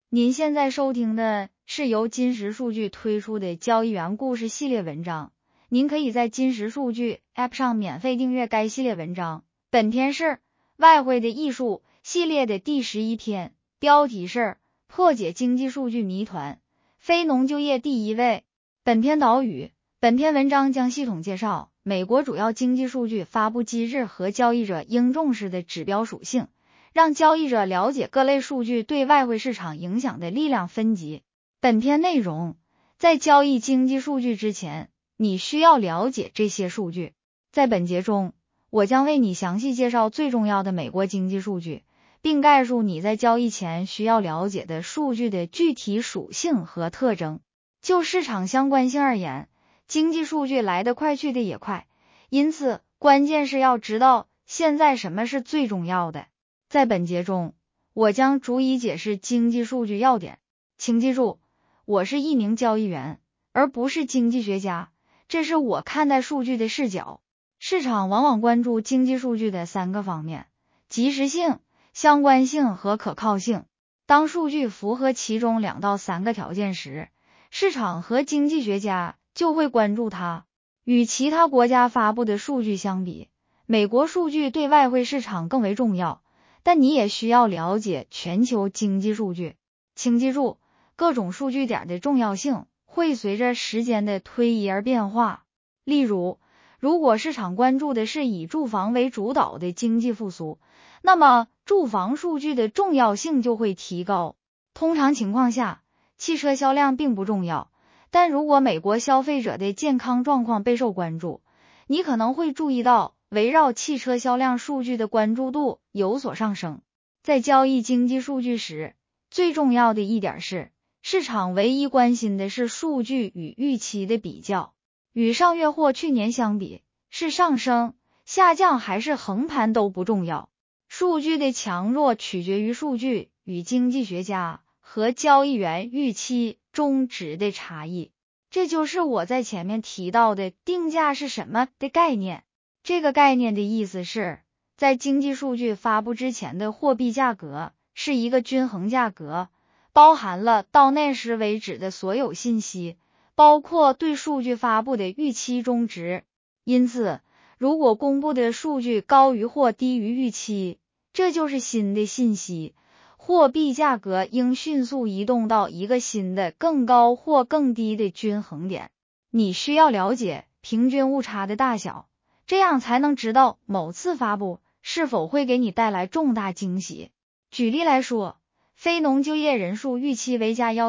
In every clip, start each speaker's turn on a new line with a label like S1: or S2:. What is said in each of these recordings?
S1: 您现在收听的是由金石数据推出的交易员故事系列文章，您可以在金石数据 App 上免费订阅该系列文章。本篇是外汇的艺术系列的第11篇，标题是破解经济数据谜团，非农就业第一位。本篇导语，本篇文章将系统介绍美国主要经济数据发布机制和交易者应重视的指标属性，让交易者了解各类数据对外汇市场影响的力量分级。本篇内容，在交易经济数据之前，你需要了解这些数据。在本节中，我将为你详细介绍最重要的美国经济数据，并概述你在交易前需要了解的数据的具体属性和特征。就市场相关性而言，经济数据来得快去得也快，因此关键是要知道现在什么是最重要的。在本节中，我将逐一解释经济数据要点。请记住，我是一名交易员，而不是经济学家，这是我看待数据的视角。市场往往关注经济数据的3个方面：及时性、相关性和可靠性。当数据符合其中2到3个条件时，市场和经济学家就会关注它。与其他国家发布的数据相比，美国数据对外汇市场更为重要，但你也需要了解全球经济数据。请记住，各种数据点的重要性会随着时间的推移而变化。例如，如果市场关注的是以住房为主导的经济复苏，那么住房数据的重要性就会提高。通常情况下，汽车销量并不重要，但如果美国消费者的健康状况备受关注，你可能会注意到围绕汽车销量数据的关注度有所上升。在交易经济数据时，最重要的一点是，市场唯一关心的是数据与预期的比较。与上月或去年相比，是上升、下降还是横盘都不重要。数据的强弱取决于数据与经济学家和交易员预期中值的差异。这就是我在前面提到的定价是什么的概念。这个概念的意思是，在经济数据发布之前的货币价格是一个均衡价格，包含了到那时为止的所有信息，包括对数据发布的预期中值。因此，如果公布的数据高于或低于预期，这就是新的信息，货币价格应迅速移动到一个新的更高或更低的均衡点。你需要了解平均误差的大小，这样才能知道某次发布是否会给你带来重大惊喜。举例来说，非农就业人数预期为加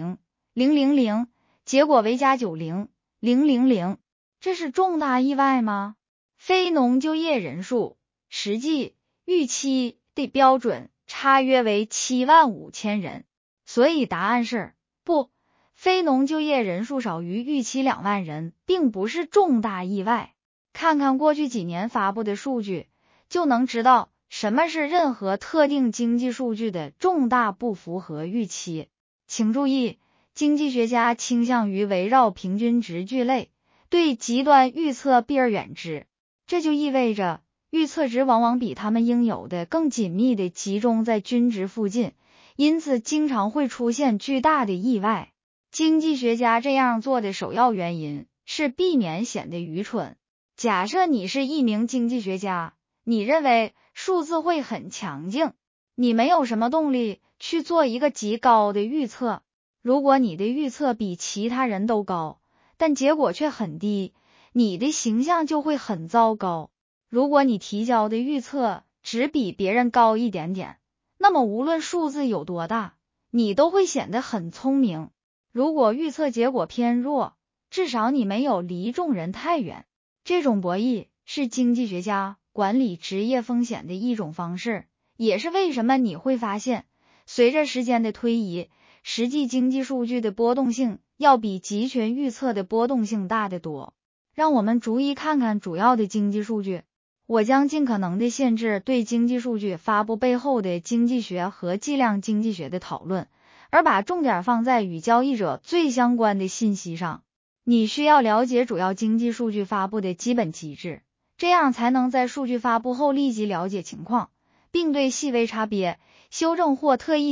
S1: 110,000，结果为加90,000，这是重大意外吗？非农就业人数实际预期的标准差约为75000人，所以答案是不，非农就业人数少于预期2万人，并不是重大意外。看看过去几年发布的数据，就能知道什么是任何特定经济数据的重大不符合预期。请注意，经济学家倾向于围绕平均值聚类，对极端预测避而远之。这就意味着预测值往往比他们应有的更紧密地集中在均值附近，因此经常会出现巨大的意外。经济学家这样做的首要原因是避免显得愚蠢。假设你是一名经济学家，你认为数字会很强劲，你没有什么动力去做一个极高的预测。如果你的预测比其他人都高，但结果却很低，你的形象就会很糟糕。如果你提交的预测只比别人高一点点，那么无论数字有多大，你都会显得很聪明。如果预测结果偏弱，至少你没有离众人太远。这种博弈是经济学家管理职业风险的一种方式，也是为什么你会发现，随着时间的推移，实际经济数据的波动性要比集群预测的波动性大得多。让我们逐一看看主要的经济数据。我将尽可能的限制对经济数据发布背后的经济学和计量经济学的讨论，而把重点放在与交易者最相关的信息上。你需要了解主要经济数据发布的基本机制，这样才能在数据发布后立即了解情况，并对细微差别、修正或特异性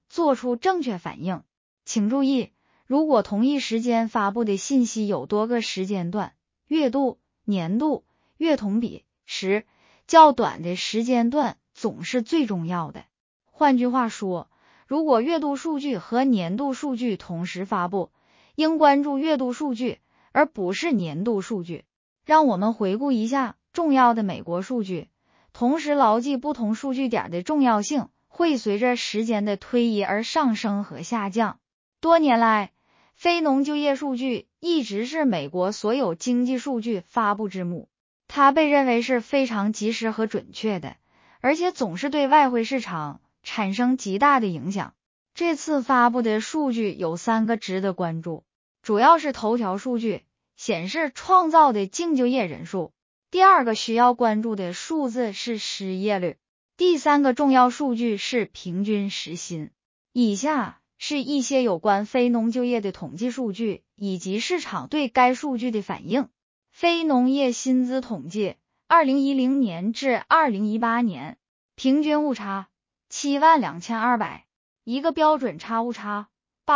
S1: 做出正确反应。请注意，如果同一时间发布的信息有多个时间段，月度、年度、月同比时，较短的时间段总是最重要的。换句话说，如果月度数据和年度数据同时发布，应关注月度数据，而不是年度数据。让我们回顾一下重要的美国数据，同时牢记不同数据点的重要性会随着时间的推移而上升和下降。多年来，非农就业数据一直是美国所有经济数据发布之母，它被认为是非常及时和准确的，而且总是对外汇市场产生极大的影响。这次发布的数据有3个值得关注，主要是头条数据显示创造的净就业人数，第2个需要关注的数字是失业率，第3个重要数据是平均时薪。以下是一些有关非农就业的统计数据以及市场对该数据的反应。非农业薪资统计2010年至2018年，平均误差72200，一个标准差误差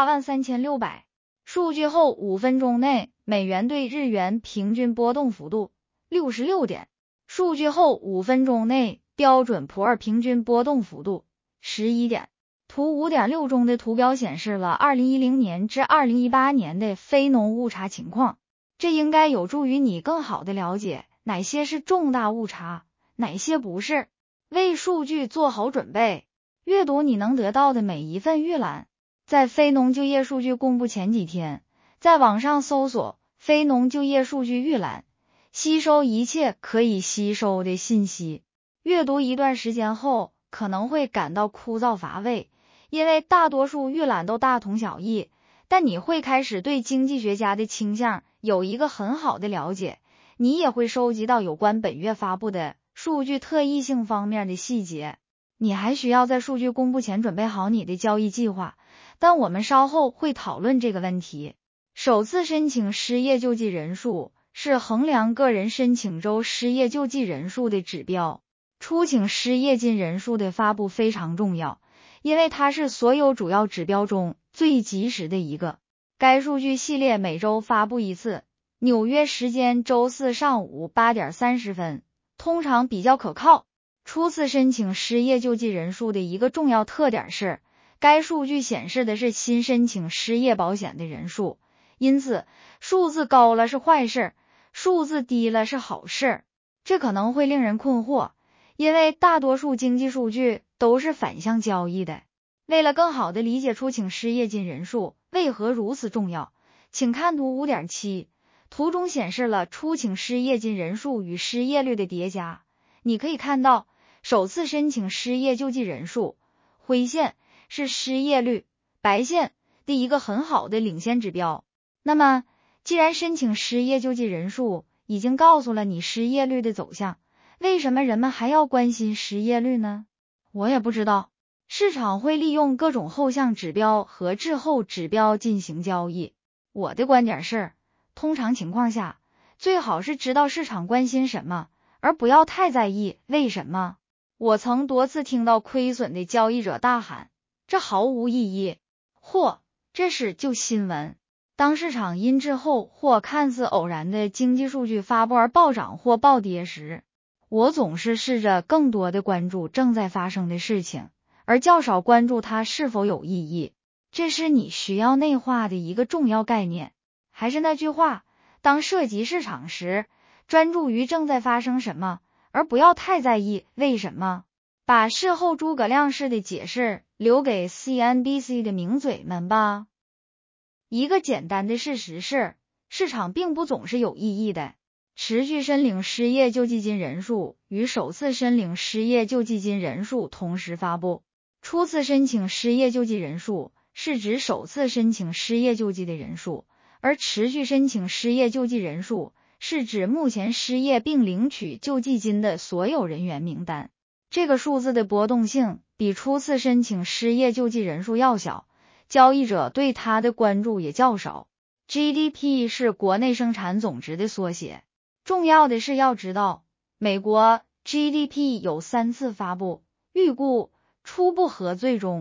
S1: 83600。数据后5分钟内美元对日元平均波动幅度66点，数据后5分钟内标准普尔平均波动幅度11点。图 5.6 中的图表显示了2010年至2018年的非农误差情况，这应该有助于你更好地了解哪些是重大误差，哪些不是。为数据做好准备，阅读你能得到的每一份预览。在非农就业数据公布前几天，在网上搜索非农就业数据预览，吸收一切可以吸收的信息。阅读一段时间后可能会感到枯燥乏味，因为大多数预览都大同小异，但你会开始对经济学家的倾向有一个很好的了解，你也会收集到有关本月发布的数据特异性方面的细节。你还需要在数据公布前准备好你的交易计划，但我们稍后会讨论这个问题。首次申请失业救济人数是衡量个人申请周失业救济人数的指标。初请失业金人数的发布非常重要，因为它是所有主要指标中最及时的一个。该数据系列每周发布一次，纽约时间周4上午8点30分，通常比较可靠。初次申请失业救济人数的一个重要特点是，该数据显示的是新申请失业保险的人数，因此数字高了是坏事，数字低了是好事。这可能会令人困惑，因为大多数经济数据都是反向交易的。为了更好地理解初请失业金人数为何如此重要，请看图 5.7， 图中显示了初请失业金人数与失业率的叠加。你可以看到，首次申请失业救济人数，灰线是失业率，白线的一个很好的领先指标。那么，既然申请失业救济人数已经告诉了你失业率的走向，为什么人们还要关心失业率呢？我也不知道。市场会利用各种后向指标和滞后指标进行交易。我的观点是，通常情况下，最好是知道市场关心什么，而不要太在意为什么。我曾多次听到亏损的交易者大喊，这毫无意义，或这是旧新闻。当市场因滞后或看似偶然的经济数据发布而暴涨或暴跌时，我总是试着更多的关注正在发生的事情，而较少关注它是否有意义。这是你需要内化的一个重要概念。还是那句话，当涉及市场时，专注于正在发生什么，而不要太在意为什么。把事后诸葛亮式的解释留给 CNBC 的名嘴们吧。一个简单的事实是，市场并不总是有意义的。持续申领失业救济金人数与首次申领失业救济金人数同时发布。初次申请失业救济人数是指首次申请失业救济的人数，而持续申请失业救济人数是指目前失业并领取救济金的所有人员名单。这个数字的波动性比初次申请失业救济人数要小，交易者对它的关注也较少。GDP 是国内生产总值的缩写。重要的是要知道，美国 GDP 有3次发布，预估、初步和最终。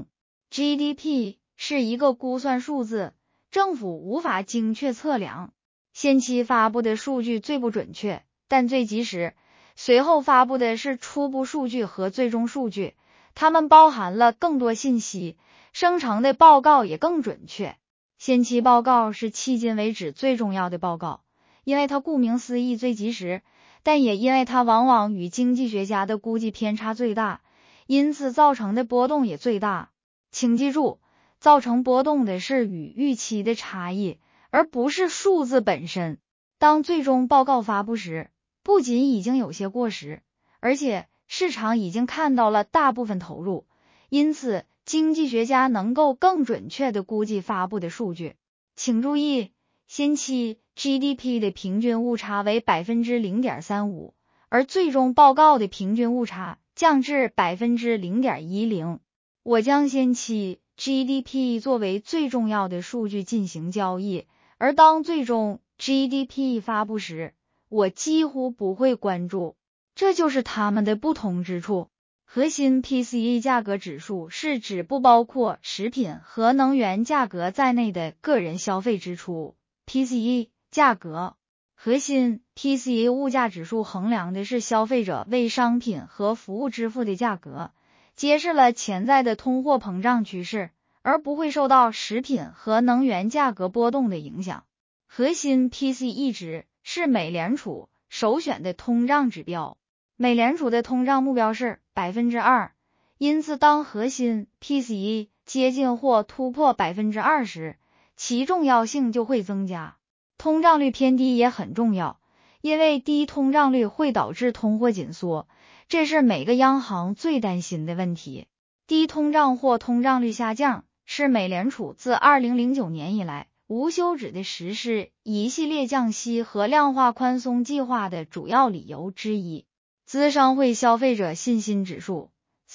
S1: GDP 是一个估算数字，政府无法精确测量。先期发布的数据最不准确，但最及时。随后发布的是初步数据和最终数据，它们包含了更多信息，生成的报告也更准确。先期报告是迄今为止最重要的报告，因为它顾名思义最及时，但也因为它往往与经济学家的估计偏差最大，因此造成的波动也最大。请记住，造成波动的是与预期的差异，而不是数字本身。当最终报告发布时，不仅已经有些过时，而且市场已经看到了大部分投入，因此经济学家能够更准确地估计发布的数据。请注意，先期 GDP 的平均误差为 0.35%， 而最终报告的平均误差降至 0.10%。我将先期 GDP 作为最重要的数据进行交易，而当最终 GDP 发布时，我几乎不会关注，这就是它们的不同之处。核心 PCE 价格指数是指不包括食品和能源价格在内的个人消费支出 PCE 价格。核心 PCE 物价指数衡量的是消费者为商品和服务支付的价格，揭示了潜在的通货膨胀趋势，而不会受到食品和能源价格波动的影响。核心 PCE 值是美联储首选的通胀指标，美联储的通胀目标是 2%， 因此当核心 PCE 接近或突破 2% 时，其重要性就会增加。通胀率偏低也很重要，因为低通胀率会导致通货紧缩，这是每个央行最担心的问题。低通胀或通胀率下降是美联储自2009年以来无休止的实施一系列降息和量化宽松计划的主要理由之一。资商会消费者信心指数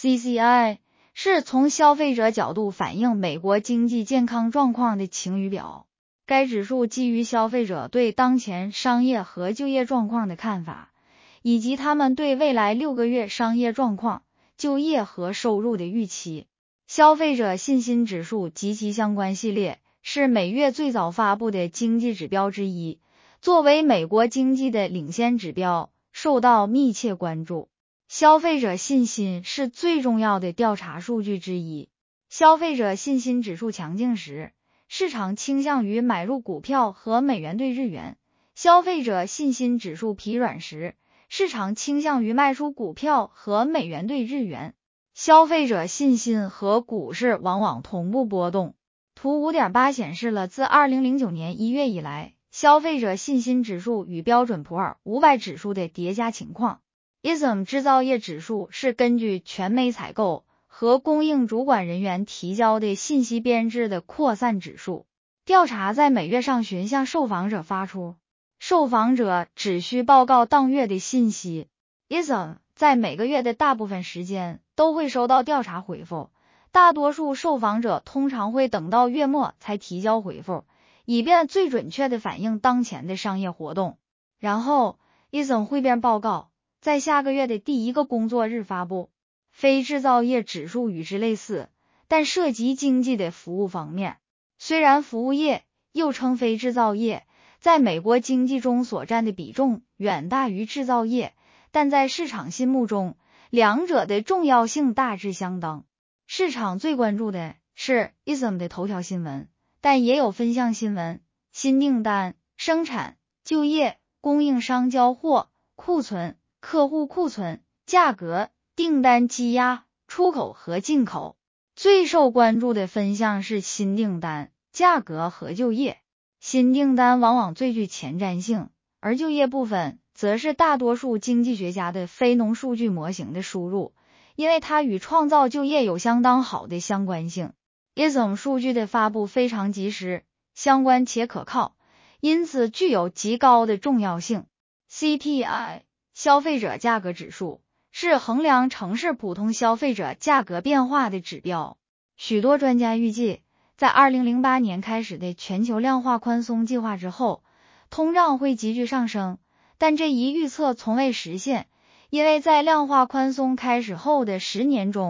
S1: CCI 是从消费者角度反映美国经济健康状况的晴雨表。该指数基于消费者对当前商业和就业状况的看法，以及他们对未来6个月商业状况、就业和收入的预期。消费者信心指数及其相关系列是每月最早发布的经济指标之一，作为美国经济的领先指标，受到密切关注。消费者信心是最重要的调查数据之一。消费者信心指数强劲时，市场倾向于买入股票和美元兑日元；消费者信心指数疲软时，市场倾向于卖出股票和美元兑日元。消费者信心和股市往往同步波动。图 5.8 显示了自2009年1月以来，消费者信心指数与标准普尔500指数的叠加情况。ISM 制造业指数是根据全美采购和供应主管人员提交的信息编制的扩散指数。调查在每月上旬向受访者发出，受访者只需报告当月的信息。ISM 在每个月的大部分时间都会收到调查回复，大多数受访者通常会等到月末才提交回复，以便最准确地反映当前的商业活动。然后 ISM 汇编报告在下个月的第一个工作日发布。非制造业指数与之类似，但涉及经济的服务方面。虽然服务业又称非制造业在美国经济中所占的比重远大于制造业，但在市场心目中两者的重要性大致相当。市场最关注的是 ISM 的头条新闻，但也有分项新闻、新订单、生产、就业、供应商交货、库存、客户库存、价格、订单积压、出口和进口。最受关注的分项是新订单、价格和就业。新订单往往最具前瞻性，而就业部分则是大多数经济学家的非农数据模型的输入，因为它与创造就业有相当好的相关性。ISM 数据的发布非常及时、相关且可靠，因此具有极高的重要性。CPI 消费者价格指数是衡量城市普通消费者价格变化的指标。许多专家预计，在2008年开始的全球量化宽松计划之后，通胀会急剧上升，但这一预测从未实现，因为在量化宽松开始后的10年中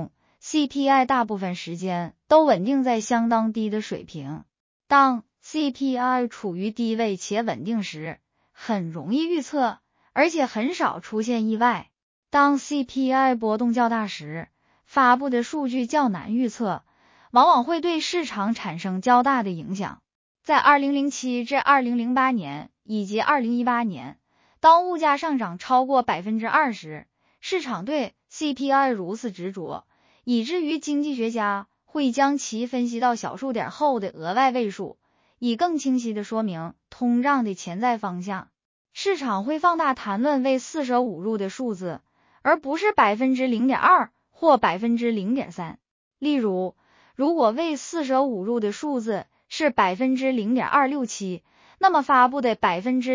S1: CPI 大部分时间都稳定在相当低的水平。当 CPI 处于低位且稳定时，很容易预测，而且很少出现意外。当 CPI 波动较大时，发布的数据较难预测，往往会对市场产生较大的影响。在2007至2008年以及2018年，当物价上涨超过 20%， 市场对 CPI 如此执着，以至于经济学家会将其分析到小数点后的额外位数，以更清晰地说明通胀的潜在方向。市场会放大谈论为四舍五入的数字，而不是 0.2% 或 0.3%。例如，如果为四舍五入的数字是 0.267%， 那么发布的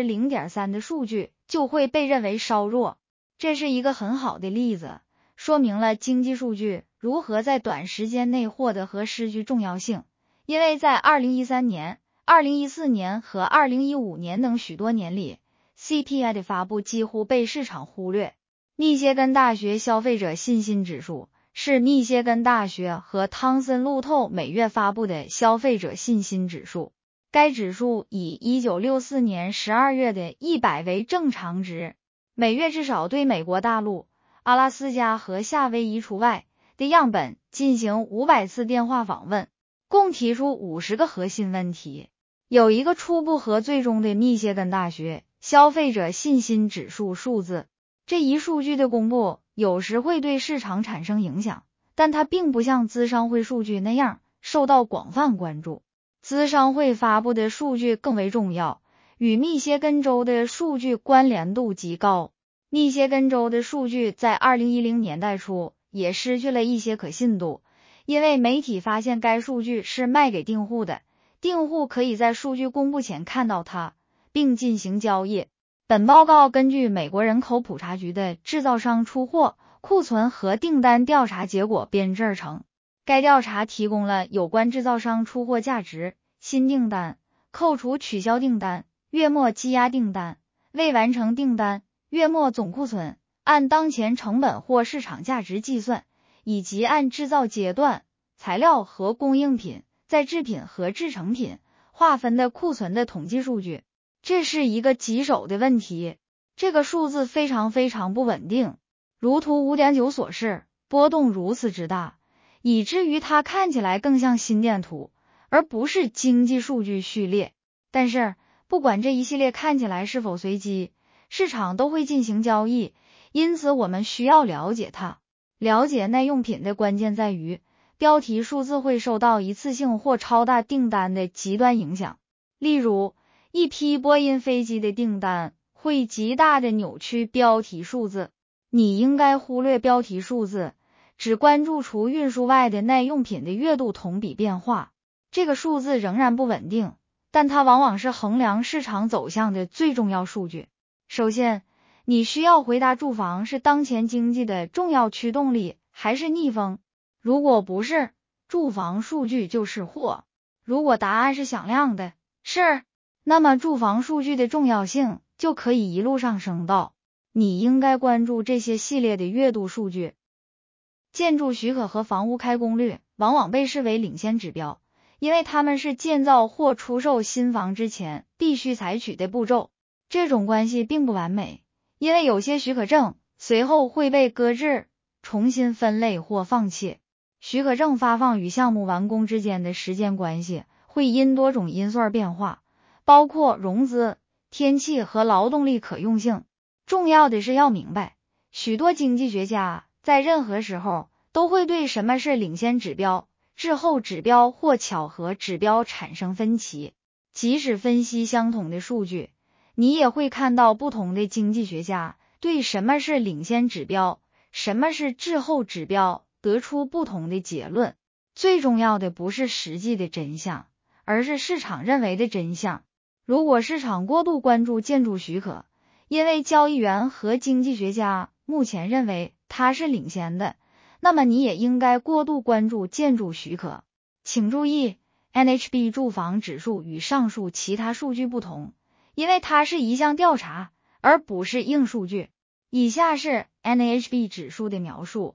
S1: 0.3% 的数据就会被认为稍弱。这是一个很好的例子，说明了经济数据如何在短时间内获得和失去重要性。因为在2013年、2014年和2015年等许多年里， CPI 的发布几乎被市场忽略。密歇根大学消费者信心指数是密歇根大学和汤森路透每月发布的消费者信心指数，该指数以1964年12月的100为正常值，每月至少对美国大陆、阿拉斯加和夏威夷除外的样本进行500次电话访问，共提出50个核心问题。有一个初步和最终的密歇根大学消费者信心指数数字。这一数据的公布有时会对市场产生影响，但它并不像资商会数据那样受到广泛关注。资商会发布的数据更为重要，与密歇根州的数据关联度极高。密歇根州的数据在2010年代初也失去了一些可信度，因为媒体发现该数据是卖给订户的，订户可以在数据公布前看到它，并进行交易。本报告根据美国人口普查局的制造商出货、库存和订单调查结果编制而成。该调查提供了有关制造商出货价值、新订单、扣除取消订单、月末积压订单、未完成订单、月末总库存、按当前成本或市场价值计算，以及按制造阶段、材料和供应品、在制品和制成品划分的库存的统计数据。这是一个棘手的问题，这个数字非常不稳定，如图 5.9 所示，波动如此之大，以至于它看起来更像心电图，而不是经济数据序列。但是，不管这一系列看起来是否随机，市场都会进行交易，因此我们需要了解它。了解耐用品的关键在于，标题数字会受到一次性或超大订单的极端影响。例如，一批波音飞机的订单会极大的扭曲标题数字。你应该忽略标题数字，只关注除运输外的耐用品的月度同比变化。这个数字仍然不稳定，但它往往是衡量市场走向的最重要数据。首先，你需要回答住房是当前经济的重要驱动力还是逆风。如果不是，住房数据就是祸。如果答案是响亮的，是，那么住房数据的重要性就可以一路上升到你应该关注这些系列的月度数据。建筑许可和房屋开工率往往被视为领先指标，因为它们是建造或出售新房之前必须采取的步骤。这种关系并不完美，因为有些许可证随后会被搁置、重新分类或放弃。许可证发放与项目完工之间的时间关系会因多种因素而变化，包括融资、天气和劳动力可用性。重要的是要明白，许多经济学家在任何时候都会对什么是领先指标、滞后指标或巧合指标产生分歧。即使分析相同的数据，你也会看到不同的经济学家对什么是领先指标、什么是滞后指标得出不同的结论。最重要的不是实际的真相，而是市场认为的真相。如果市场过度关注建筑许可，因为交易员和经济学家目前认为它是领先的，那么你也应该过度关注建筑许可。请注意， NHB 住房指数与上述其他数据不同，因为它是一项调查，而不是硬数据。以下是 NHB 指数的描述。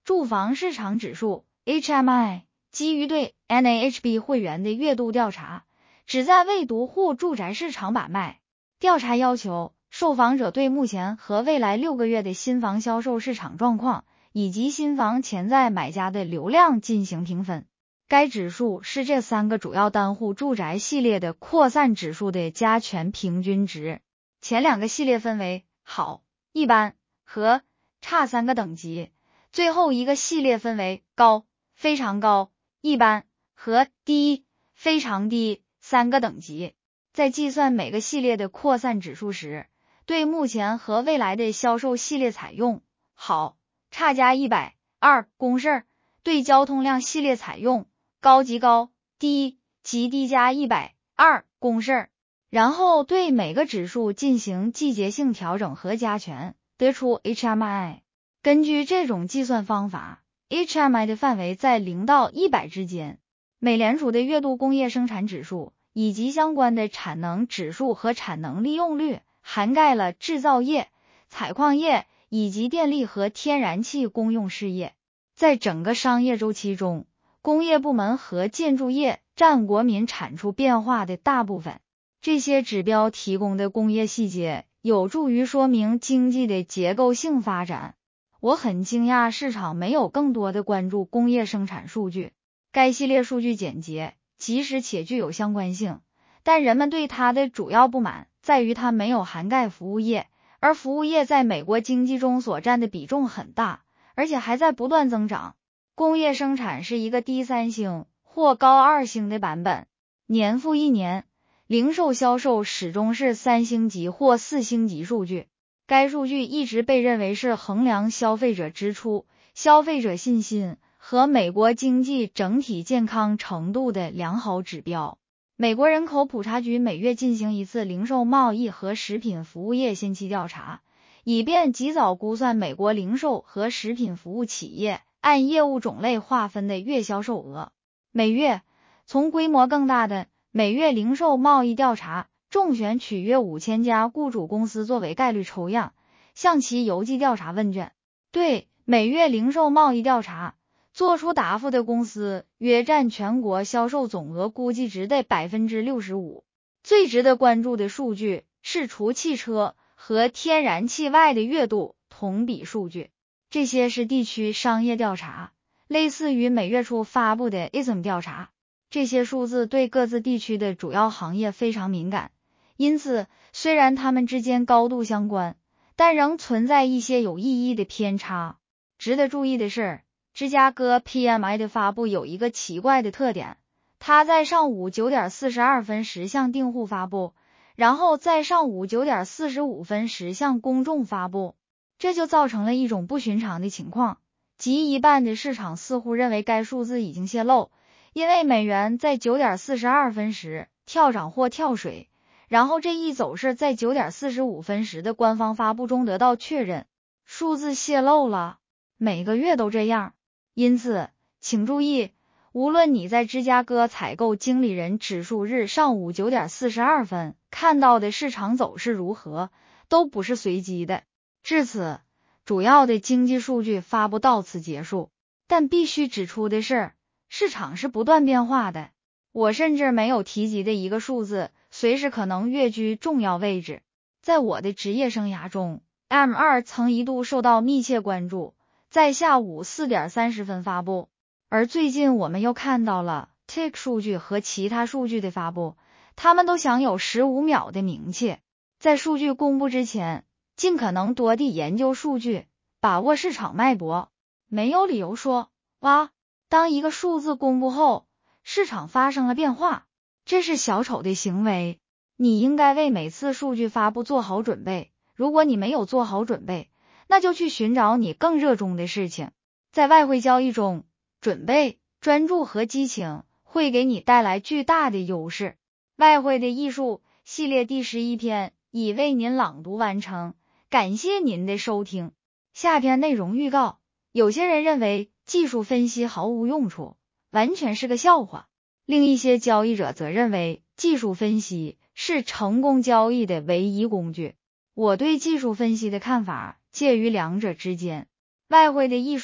S1: 住房市场指数 HMI 基于对 NAHB 会员的月度调查，旨在为独户住宅市场把脉。调查要求受访者对目前和未来6个月的新房销售市场状况以及新房潜在买家的流量进行评分。该指数是这3个主要单户住宅系列的扩散指数的加权平均值。前2个系列分为好、一般和差3个等级，最后一个系列分为高、非常高、一般和低、非常低3个等级。在计算每个系列的扩散指数时，对目前和未来的销售系列采用好、差加100。公式对交通量系列采用高及高、低及低加100。公式然后对每个指数进行季节性调整和加权，得出 HMI。 根据这种计算方法， HMI 的范围在0到100之间。美联储的月度工业生产指数以及相关的产能指数和产能利用率涵盖了制造业、采矿业以及电力和天然气公用事业。在整个商业周期中，工业部门和建筑业占国民产出变化的大部分。这些指标提供的工业细节有助于说明经济的结构性发展。我很惊讶市场没有更多的关注工业生产数据。该系列数据简洁，及时且具有相关性，但人们对它的主要不满在于它没有涵盖服务业，而服务业在美国经济中所占的比重很大，而且还在不断增长。工业生产是一个低3星或高2星的版本，年复一年，零售销售始终是3星级或4星级数据。该数据一直被认为是衡量消费者支出、消费者信心和美国经济整体健康程度的良好指标。美国人口普查局每月进行一次零售贸易和食品服务业先期调查，以便及早估算美国零售和食品服务企业按业务种类划分的月销售额。每月，从规模更大的每月零售贸易调查中选取约5000家雇主公司作为概率抽样，向其邮寄调查问卷。对每月零售贸易调查做出答复的公司约占全国销售总额估计值的 65%。 最值得关注的数据是除汽车和天然气外的月度同比数据。这些是地区商业调查，类似于每月初发布的 ISM 调查。这些数字对各自地区的主要行业非常敏感，因此虽然它们之间高度相关，但仍存在一些有意义的偏差。值得注意的是，芝加哥 PMI 的发布有一个奇怪的特点，它在上午9点42分时向订户发布，然后在上午9点45分时向公众发布。这就造成了一种不寻常的情况，即一半的市场似乎认为该数字已经泄露，因为美元在9点42分时跳涨或跳水，然后这一走势在9点45分时的官方发布中得到确认，数字泄露了。每个月都这样。因此，请注意，无论你在芝加哥采购经理人指数日上午9点42分看到的市场走势如何，都不是随机的。至此，主要的经济数据发布到此结束。但必须指出的是，市场是不断变化的。我甚至没有提及的一个数字，随时可能跃居重要位置。在我的职业生涯中， M2 曾一度受到密切关注，在下午4点30分发布。而最近我们又看到了 TIC 数据和其他数据的发布，他们都享有15秒的名气。在数据公布之前，尽可能多地研究数据，把握市场脉搏。没有理由说，哇，当一个数字公布后，市场发生了变化，这是小丑的行为。你应该为每次数据发布做好准备，如果你没有做好准备，那就去寻找你更热衷的事情。在外汇交易中，准备、专注和激情会给你带来巨大的优势。外汇的艺术系列第11篇已为您朗读完成，感谢您的收听。下篇内容预告，有些人认为技术分析毫无用处，完全是个笑话。另一些交易者则认为技术分析是成功交易的唯一工具。我对技术分析的看法介于两者之间。外汇的艺术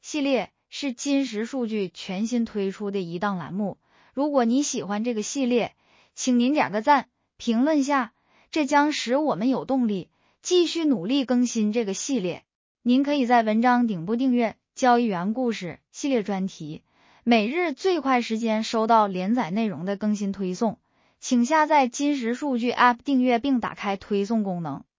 S1: 系列是金石数据全新推出的一档栏目，如果你喜欢这个系列，请您点个赞，评论下，这将使我们有动力继续努力更新这个系列。您可以在文章顶部订阅交易员故事系列专题，每日最快时间收到连载内容的更新推送，请下载金石数据 App 订阅并打开推送功能。